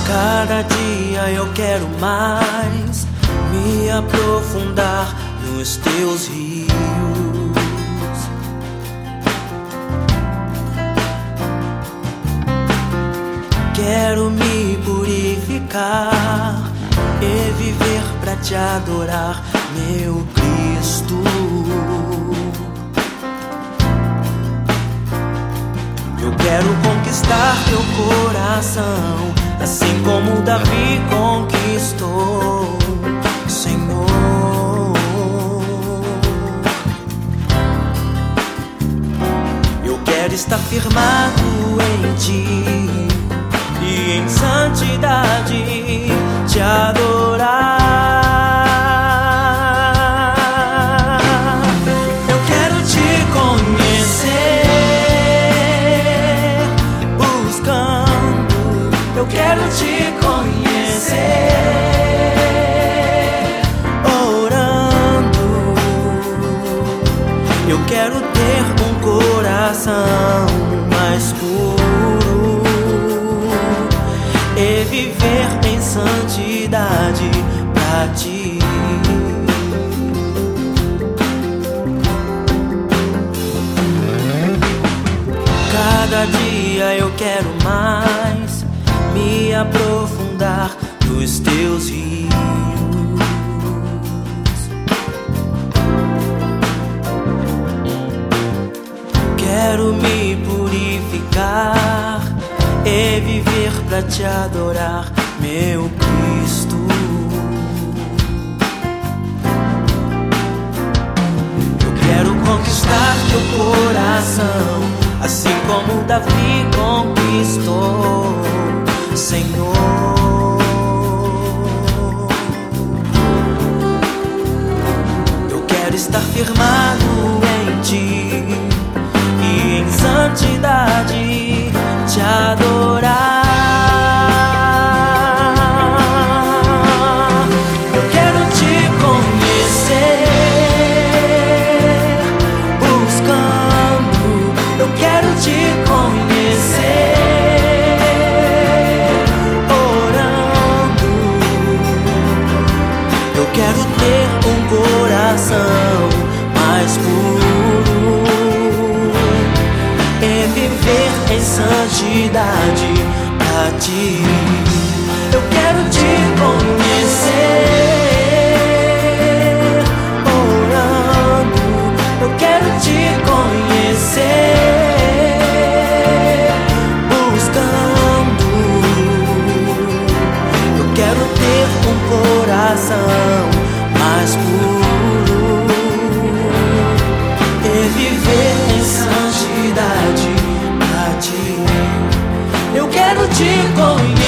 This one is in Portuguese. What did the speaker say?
Cada dia eu quero mais me aprofundar nos teus rios. Quero me purificar e viver pra te adorar, meu Cristo. Eu quero conquistar teu coração, assim como Davi conquistou, Senhor. Eu quero estar firmado em ti e em santidade te adorar. Eu quero te conhecer, buscando. Eu quero te conhecer, orando. Eu quero ter um coração mais puro e viver em santidade pra ti. Cada dia eu quero mais me aprofundar nos teus rios. Quero me purificar e viver pra te adorar, meu Cristo. Eu quero conquistar teu coração, assim como Davi conquistou, Senhor. Eu quero estar firmado em ti e em santidade te adorar. Eu quero te conhecer, buscando. Eu quero te conhecer, orando. Eu quero ter um coração mais puro e viver em santidade pra ti. Eu quero te conhecer, orando. Eu quero te conhecer, buscando. Eu quero ter um coração mais puro e viver em santidade pra ti. Eu quero te conhecer,